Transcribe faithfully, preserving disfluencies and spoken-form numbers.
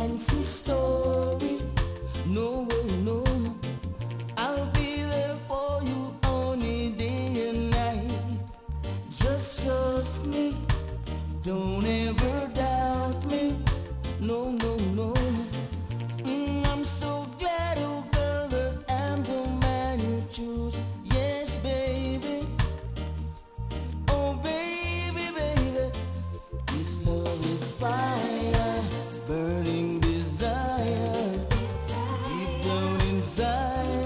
fancy story. No, no, I'll be there for you only day and night. Just trust me, don't ever doubt me. No, no, no. Mm, I'm so glad, oh girl, that I'm the man you choose. Yes, baby. Oh, baby, baby. This love is fire, burning desire, deep down inside.